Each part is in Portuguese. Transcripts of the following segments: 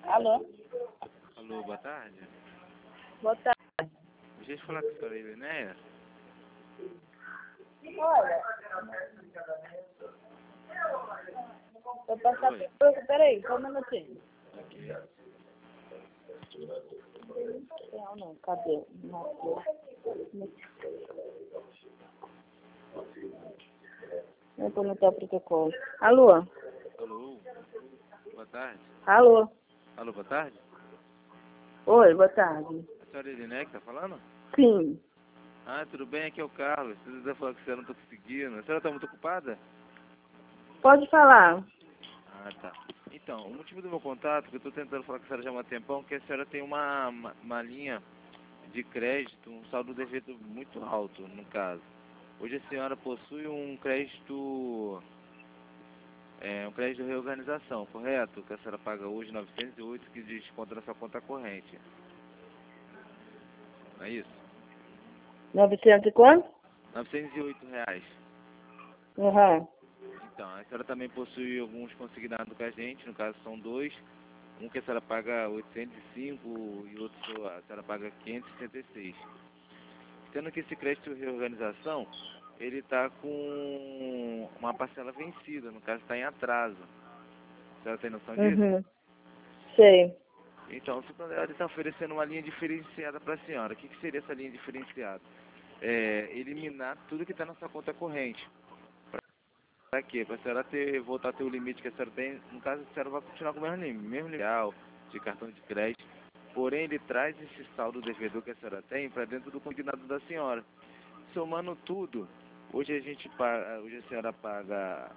Alô? Alô, boa tarde. Boa tarde. Deixa eu falar com a senhora Irineia. Olha, vou passar Oi. por... Peraí, só um minutinho. Ok. Não, cadê? Vou comentar o protocolo. Alô? Alô, boa tarde. Alô? Alô, boa tarde. Oi, boa tarde. A senhora Irineia que tá falando? Sim. Ah, tudo bem, aqui é o Carlos. Precisa falar com a senhora, não tô conseguindo. A senhora tá muito ocupada? Pode falar. Ah, tá. Então, o motivo do meu contato, que eu tô tentando falar com a senhora já há um tempão, é que a senhora tem uma linha de crédito, um saldo devido muito alto, no caso. Hoje a senhora possui um crédito de reorganização, correto? Que a senhora paga hoje 908, que desconta na sua conta corrente. Não é isso? 900 e quanto? R$ 908. Uhum. Então, a senhora também possui alguns consignados com a gente, no caso são dois. Um que a senhora paga 805 e outro a senhora paga 566. Sendo que esse crédito de reorganização, ele está com uma parcela vencida, no caso está em atraso. A senhora tem noção disso? Uhum. Sei. Então, o Santander está oferecendo uma linha diferenciada para a senhora. O que seria essa linha diferenciada? Eliminar tudo que está na sua conta corrente. Para quê? Para a senhora voltar a ter o limite que a senhora tem. No caso, a senhora vai continuar com o mesmo limite de cartão de crédito. Porém, ele traz esse saldo devedor que a senhora tem para dentro do consignado da senhora. Somando tudo, hoje hoje a senhora paga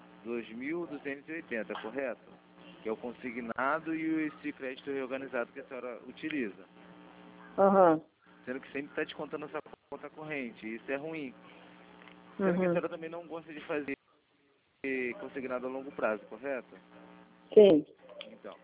2.280, correto? Que é o consignado e esse crédito reorganizado que a senhora utiliza. Uhum. Sendo que sempre está descontando essa conta corrente. E isso é ruim. Sendo que a Uhum. senhora também não gosta de fazer consignado a longo prazo, correto? Sim. Então,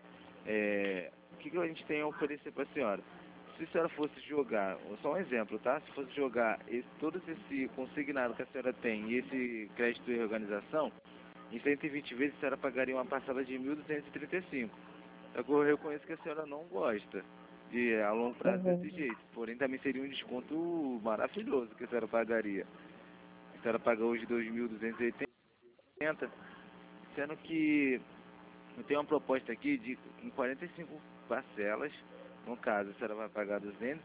o que a gente tem a oferecer para a senhora? Se a senhora fosse jogar, só um exemplo, tá? Se fosse jogar todo esse consignado que a senhora tem e esse crédito de reorganização, em 120 vezes a senhora pagaria uma parcela de 1.235. Eu reconheço que a senhora não gosta de a longo prazo Uhum. desse jeito, porém também seria um desconto maravilhoso que a senhora pagaria. A senhora paga hoje 2.280, sendo que eu tenho uma proposta aqui de em 45 parcelas. No caso, a senhora vai pagar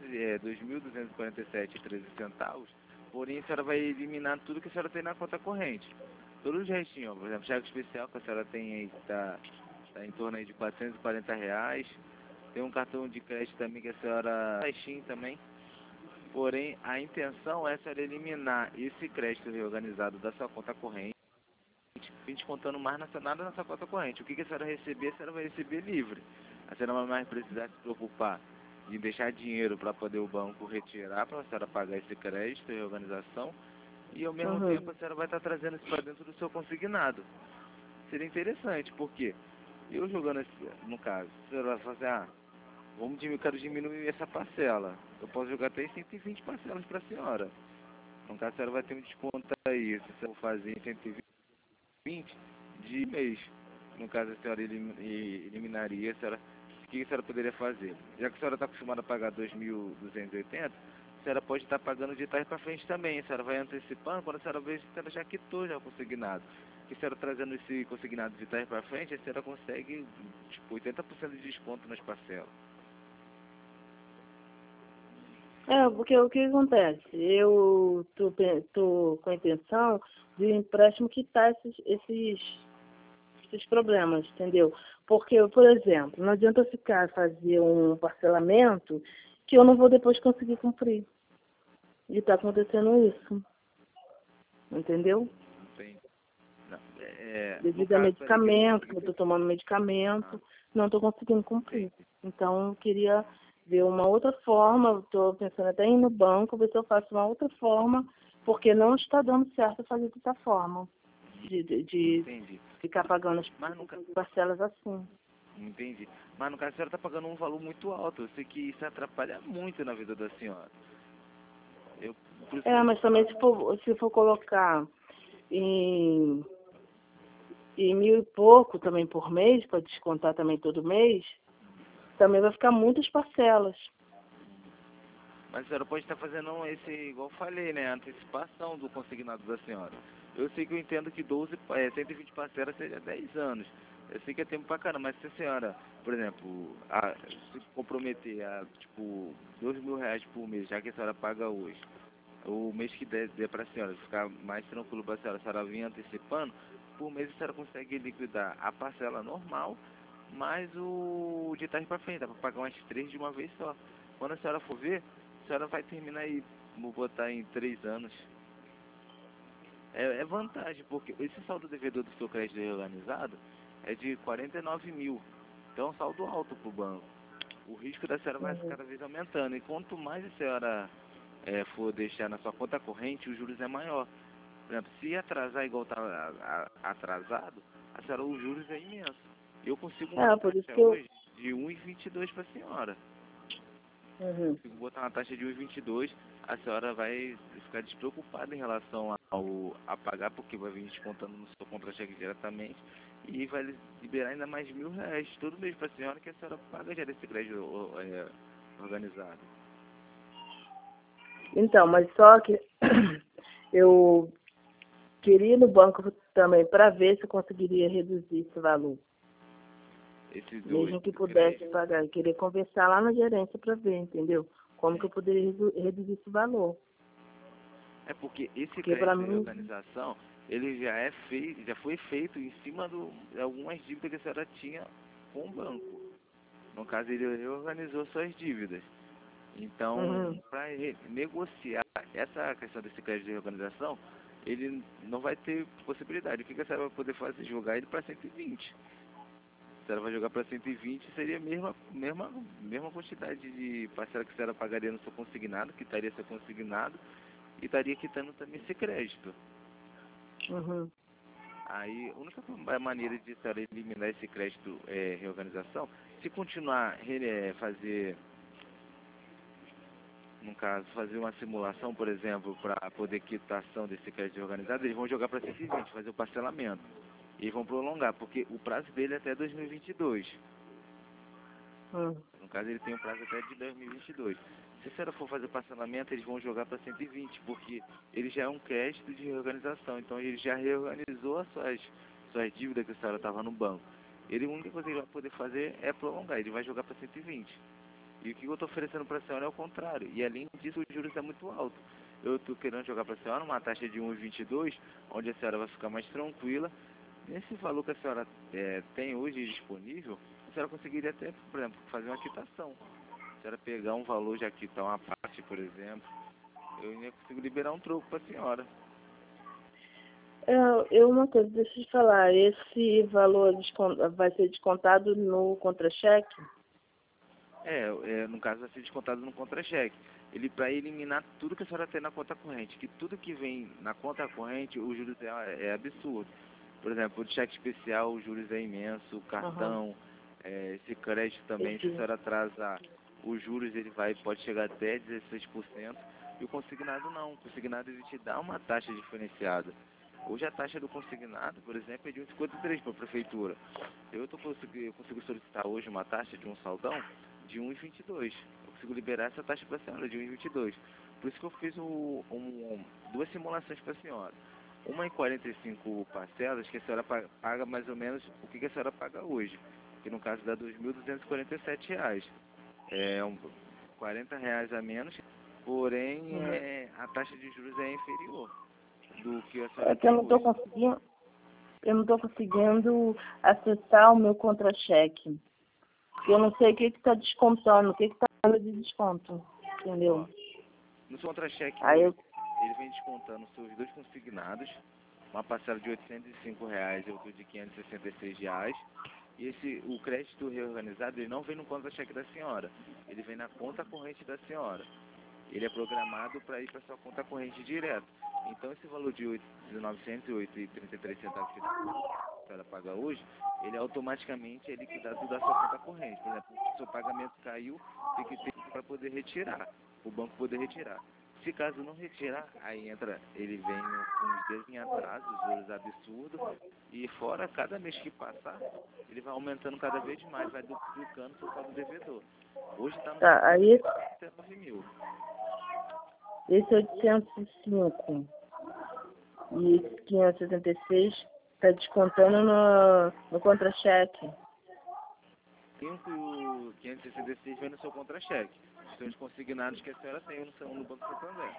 2.247,13 centavos, porém a senhora vai eliminar tudo que a senhora tem na conta corrente. Todos os restinhos, por exemplo, cheque especial que a senhora tem aí, que está em torno aí de R$ 440. Tem um cartão de crédito também que a senhora baixinho também. Porém, a intenção é a senhora eliminar esse crédito reorganizado da sua conta corrente, descontando mais nada na sua conta corrente. O que a senhora receber, a senhora vai receber livre. A senhora não vai mais precisar se preocupar de deixar dinheiro para poder o banco retirar, para a senhora pagar esse crédito e reorganização. E ao mesmo Uhum. tempo a senhora vai estar trazendo isso para dentro do seu consignado. Seria interessante, porque eu jogando no caso, a senhora vai fazer, eu quero diminuir essa parcela. Eu posso jogar até em 120 parcelas para a senhora. No caso, a senhora vai ter um desconto aí, se eu fazer em 120 de mês. No caso, a senhora eliminaria, o que a senhora poderia fazer? Já que a senhora está acostumada a pagar 2.280, a senhora pode estar pagando de trás para frente também. A senhora vai antecipando, quando a senhora vê, a senhora já quitou já o consignado. E a senhora trazendo esse consignado de trás para frente, a senhora consegue tipo 80% de desconto nas parcelas. Porque o que acontece? Eu tô com a intenção de empréstimo quitar esses problemas, entendeu? Porque, por exemplo, não adianta eu fazer um parcelamento que eu não vou depois conseguir cumprir. E está acontecendo isso, entendeu? Entende? Não, no Devido a caso, peraí, que eu não medicamento, que eu consegui estou ter. tomando medicamento, não estou conseguindo cumprir. Entende? Então, eu queria ver uma outra forma, estou pensando até em ir no banco, ver se eu faço uma outra forma, porque não está dando certo fazer dessa forma, de Entendi. ficar pagando as Mas no, ca- parcelas assim. Entendi. Mas no caso, a senhora está pagando um valor muito alto. Eu sei que isso atrapalha muito na vida da senhora. Por isso que Mas também se for colocar em, em 1.000 e pouco também por mês, para descontar também todo mês, também vai ficar muitas parcelas. Mas a senhora pode estar fazendo esse, igual eu falei, né? A antecipação do consignado da senhora. Eu sei que eu entendo que 120 parcelas seja 10 anos. Eu sei que é tempo pra caramba, mas se a senhora, por exemplo, se comprometer a, tipo, R$ 2.000 por mês, já que a senhora paga hoje, o mês que der pra senhora ficar mais tranquilo pra senhora, a senhora vir antecipando, por mês a senhora consegue liquidar a parcela normal, mais o de trás pra frente, dá pra pagar umas 3 de uma vez só. Quando a senhora for ver, a senhora vai terminar aí, vou botar em 3 anos. É vantagem, porque esse saldo devedor do seu crédito reorganizado é de 49 mil. Então é um saldo alto para o banco. O risco da senhora vai cada vez aumentando. E quanto mais a senhora for deixar na sua conta corrente, os juros é maior. Por exemplo, se atrasar igual está atrasado, a senhora, os juros é imenso. Eu consigo uma Por isso taxa que eu... hoje de 1,22 para a senhora. Uhum. Se botar uma taxa de 1,22, a senhora vai ficar despreocupada em relação a pagar, porque vai vir descontando no seu contra-cheque diretamente e vai liberar ainda mais R$ 1.000 todo mês para a senhora, que a senhora paga já desse crédito organizado. Então, mas só que eu queria ir no banco também para ver se eu conseguiria reduzir esse valor. Esses dois Mesmo que pudesse créditos. pagar. Eu queria conversar lá na gerência para ver, entendeu? Como que eu poderia reduzir esse valor. É porque esse Porque para crédito de mim... organização, ele já foi feito em cima de algumas dívidas que a senhora tinha com o banco. No caso, ele reorganizou suas dívidas. Então, para negociar essa questão desse crédito de reorganização, ele não vai ter possibilidade. O que a senhora vai poder fazer? Jogar ele para 120. Se ela vai jogar para 120, seria a mesma quantidade de parcela que a senhora pagaria no seu consignado, que estaria seu consignado, e estaria quitando também esse crédito. Aí, a única maneira de a senhora eliminar esse crédito reorganização, se continuar fazer, no caso, fazer uma simulação, por exemplo, para poder quitação desse crédito organizado, eles vão jogar para 120, fazer o parcelamento. E vão prolongar, porque o prazo dele é até 2022. No caso, ele tem um prazo até de 2022. Se a senhora for fazer parcelamento, eles vão jogar para 120, porque ele já é um crédito de reorganização. Então, ele já reorganizou as suas dívidas que a senhora estava no banco. A única coisa que ele vai poder fazer é prolongar, ele vai jogar para 120. E o que eu estou oferecendo para a senhora é o contrário. E além disso, os juros é muito alto. Eu estou querendo jogar para a senhora uma taxa de 1,22, onde a senhora vai ficar mais tranquila. Nesse valor que a senhora tem hoje disponível, a senhora conseguiria até, por exemplo, fazer uma quitação. Se a senhora pegar um valor, já quitar uma parte, por exemplo, eu ainda consigo liberar um troco para a senhora. Uma coisa, deixa eu te falar, esse valor vai ser descontado no contra-cheque? No caso vai ser descontado no contra-cheque. Ele para eliminar tudo que a senhora tem na conta corrente, que tudo que vem na conta corrente, o juros é absurdo. Por exemplo, o cheque especial, o juros é imenso, o cartão, esse crédito também, se a senhora atrasar, os juros pode chegar até 16%, e o consignado não. O consignado ele te dá uma taxa diferenciada. Hoje a taxa do consignado, por exemplo, é de 1,53 para a prefeitura. Eu consigo solicitar hoje uma taxa de um saldão de 1,22. Eu consigo liberar essa taxa para a senhora de 1,22. Por isso que eu fiz duas simulações para a senhora. Uma em 45 parcelas, que a senhora paga mais ou menos o que a senhora paga hoje. Que no caso dá R$ 2.247. R$ 40 a menos, porém a taxa de juros é inferior do que a senhora Que eu tem não estou hoje. conseguindo, eu não estou conseguindo acessar o meu contra-cheque. Eu não sei o que está descontando, o que está dando de desconto, entendeu? No seu contra-cheque Aí hoje, ele vem descontando seus dois consignados, uma parcela de R$ 805 e outra de R$ 566. E o crédito reorganizado, ele não vem no contra-cheque da senhora, ele vem na conta corrente da senhora. Ele é programado para ir para sua conta corrente direto. Então, esse valor de R$ 908,33 que a senhora paga hoje, ele automaticamente é liquidado da sua conta corrente. Por exemplo, se o seu pagamento caiu, tem que ter para poder retirar, o banco poder retirar. Se caso não retirar, aí ele vem com os dias em atraso, os juros absurdos, e fora cada mês que passar, ele vai aumentando cada vez mais, vai duplicando o seu saldo devedor. Hoje está no Tá, aí 9 mil. esse 805 e esse 576 tá descontando no contra-cheque. 5 e o 566 vem no seu contra-cheque. São os consignados que a senhora tem no Banco Santander.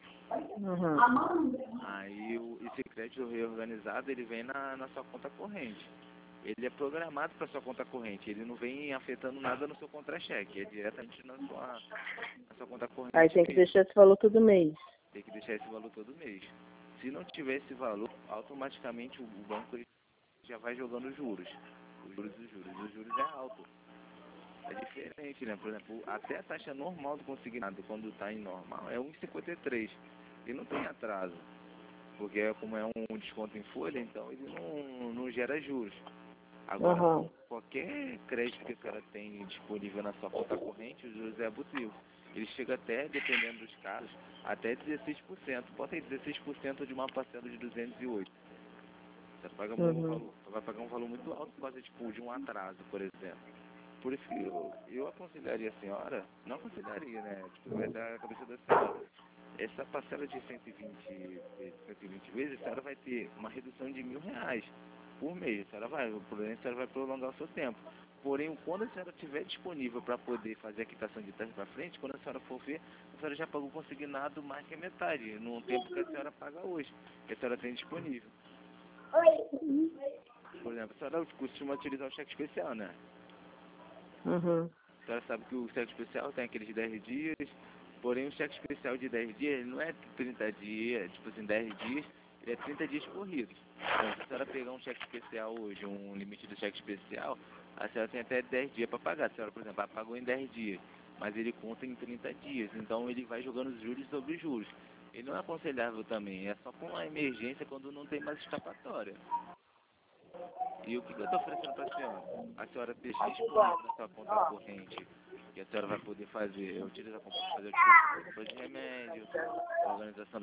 Uhum. Aí esse crédito reorganizado, ele vem na sua conta corrente. Ele é programado para sua conta corrente, ele não vem afetando nada no seu contra-cheque, é diretamente na sua conta corrente. Aí tem que deixar esse valor todo mês. Tem que deixar esse valor todo mês. Se não tiver esse valor, automaticamente o banco ele já vai jogando juros. Os juros é alto. É diferente, né? Por exemplo, até a taxa normal do consignado, quando está em normal, é 1,53. E não tem atraso. Porque como é um desconto em folha, então ele não gera juros. Agora, qualquer crédito que a senhora tem disponível na sua conta corrente, os juros é abusivo. Ele chega até, dependendo dos casos, até 16%. Bota aí 16% de uma parcela de 208. Você vai pagar um valor muito alto por causa de um atraso, por exemplo. Por isso que eu aconselharia a senhora, não aconselharia, né? Vai dar a cabeça da senhora. Essa parcela de 120 vezes, a senhora vai ter uma redução de R$ 1.000 por mês. O problema é que a senhora vai prolongar o seu tempo. Porém, quando a senhora estiver disponível para poder fazer a quitação de trás para frente, quando a senhora for ver, a senhora já pagou consignado mais que a metade, no tempo que a senhora paga hoje, que a senhora tem disponível. Por exemplo, a senhora costuma utilizar o cheque especial, né? A senhora sabe que o cheque especial tem aqueles 10 dias, porém o cheque especial de 10 dias ele não é 30 dias, 10 dias, ele é 30 dias corridos. Então, se a senhora pegar um cheque especial hoje, um limite do cheque especial, a senhora tem até 10 dias para pagar. A senhora, por exemplo, pagou em 10 dias, mas ele conta em 30 dias, então ele vai jogando juros sobre juros. Ele não é aconselhável também, é só com uma emergência quando não tem mais escapatória. E o que eu estou oferecendo para a senhora? A senhora deixa disponível na sua conta corrente, que a senhora vai poder fazer, utilizar para fazer o tipo de remédio, a organização